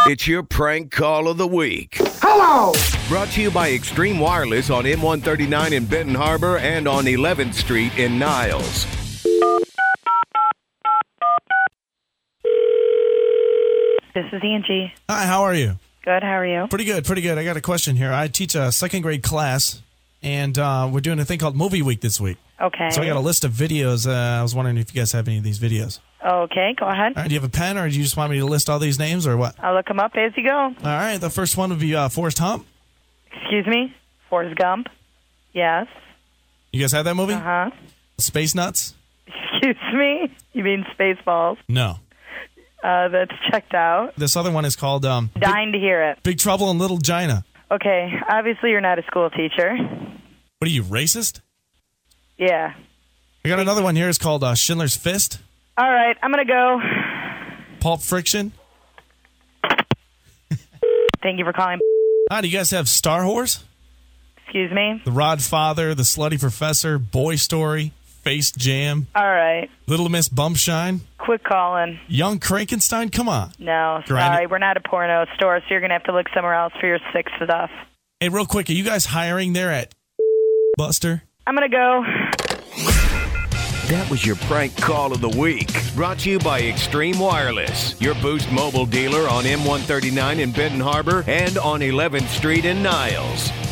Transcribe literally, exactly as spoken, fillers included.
It's your prank call of the week. Hello! Brought to you by Extreme Wireless on M one thirty-nine in Benton Harbor and on eleventh Street in Niles. This is Angie. Hi, how are you? Good, how are you? Pretty good, pretty good. I got a question here. I teach a second grade class, and uh, we're doing a thing called Movie Week this week. Okay. So I got a list of videos. Uh, I was wondering if you guys have any of these videos. Okay, go ahead. All right, do you have a pen, or do you just want me to list all these names, or what? I'll look them up as you go. All right, the first one would be uh, Forrest Hump. Excuse me? Forrest Gump? Yes. You guys have that movie? Uh-huh. Space Nuts? Excuse me? You mean Spaceballs? No. Uh, that's checked out. This other one is called um, Dying to hear it. Big Trouble in Little China. Okay, obviously you're not a school teacher. What are you, racist? Yeah. I got another one here. It's called uh, Schindler's Fist. All right, I'm going to go. Pulp Friction. Thank you for calling. Ah, do you guys have Star Horse? Excuse me? The Rod Father, The Slutty Professor, Boy Story, Face Jam, All right. Little Miss Bumpshine, Quit calling. Young Frankenstein. Come on. No, Grind sorry. it. We're not a porno store, so you're going to have to look somewhere else for your sick stuff. Hey, real quick, are you guys hiring there at Buster? I'm going to go. That was your prank call of the week. Brought to you by Extreme Wireless, your Boost mobile dealer on M one thirty-nine in Benton Harbor and on eleventh Street in Niles.